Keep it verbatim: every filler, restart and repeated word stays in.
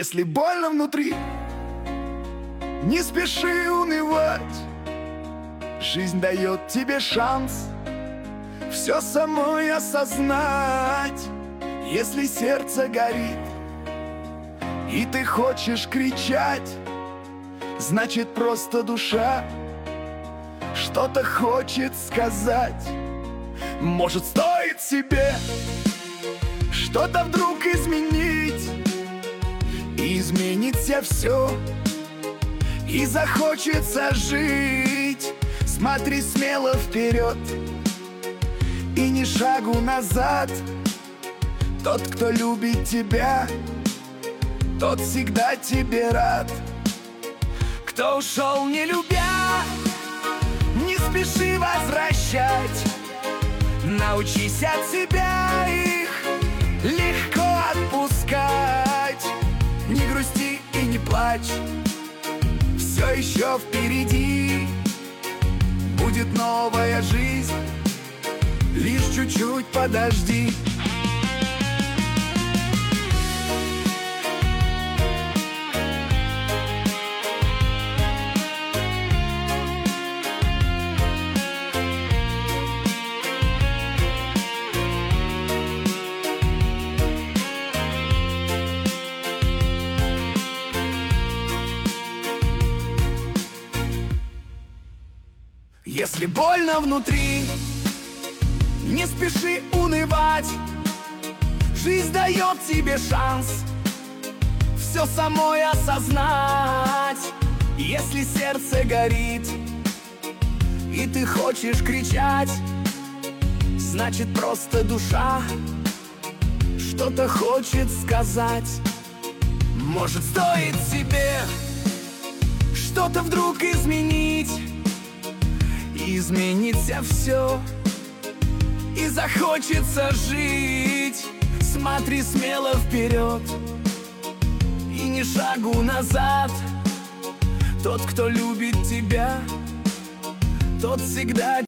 Если больно внутри, не спеши унывать. Жизнь дает тебе шанс все самой осознать. Если сердце горит и ты хочешь кричать, значит просто душа что-то хочет сказать. Может, стоит себе что-то вдруг изменить, и изменится все, и захочется жить. Смотри смело вперед и ни шагу назад. Тот, кто любит тебя, тот всегда тебе рад. Кто ушел не любя, не спеши возвращать. Научись от себя их легко отпускать. Не грусти и не плачь, все еще впереди будет новая жизнь, лишь чуть-чуть подожди. Если больно внутри, не спеши унывать. Жизнь дает тебе шанс все самой осознать. Если сердце горит и ты хочешь кричать, значит просто душа что-то хочет сказать. Может, стоит себе что-то вдруг изменить, и изменится все, и захочется жить. Смотри смело вперед и ни шагу назад. Тот, кто любит тебя, тот всегда